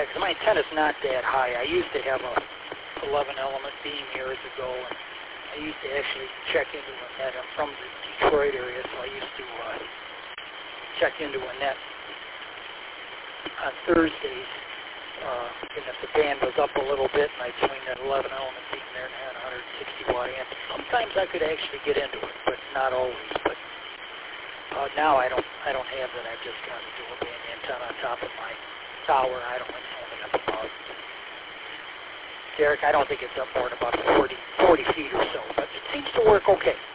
Yeah, because my antenna's not that high. I used to have a 11 element beam years ago, and I used to actually check into a net. I'm from the Detroit area, so I used to check into a net on Thursdays. And if the band was up a little bit, and I'd swing that 11 element beam there and had a 160 watt amp. Sometimes I could actually get into it, but not always. But now I don't have that. I've just got a dual band antenna on top of my tower. I don't think it's only up about, Derek, I don't think it's up more than about 40 feet or so, but it seems to work okay.